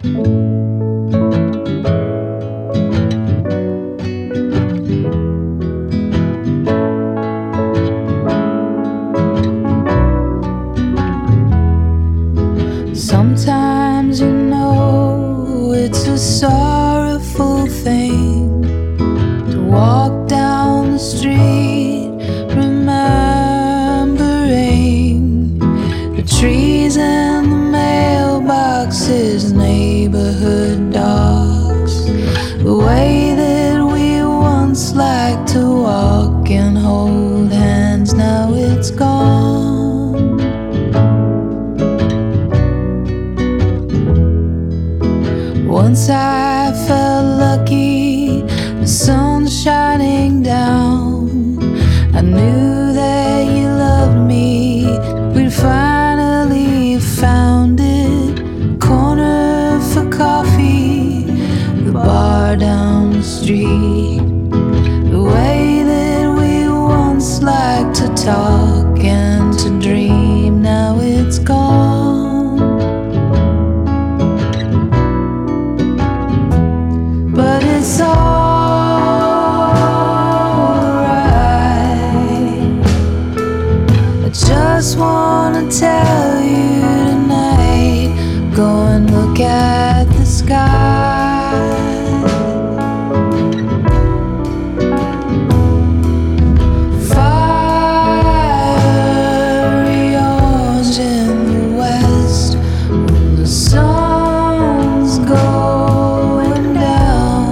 Sometimes you know it's a sorrowful thing to walk down the street remembering the trees and the mailboxes, neighborhood dogs, the way that we once liked to walk and hold hands. Now it's gone. Once I felt lucky, the sun's shining down. I knew that you loved me, we'd finally found it. Corner for coffee, the bar down the street, the way that we once liked to talk and to dream. Now it's gone. But it's alright. I just wanna tell you tonight, go and look at the sky. Fiery orange in the west, when the sun's going down.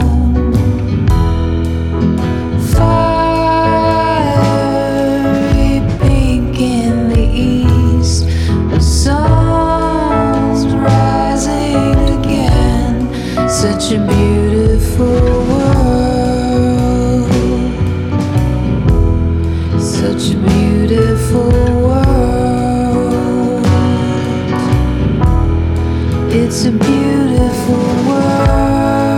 Fiery pink in the east, the sun's rising again. Such a beautiful world, such a beautiful world. It's a beautiful world.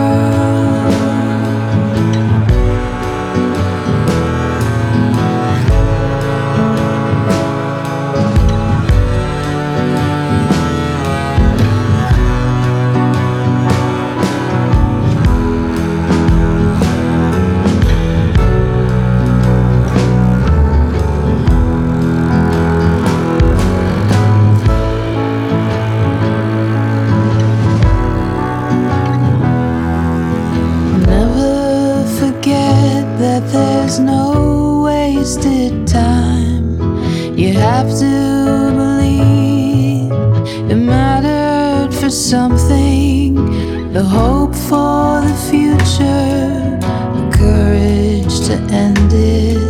That there's no wasted time. You have to believe it mattered for something, the hope for the future, the courage to end it.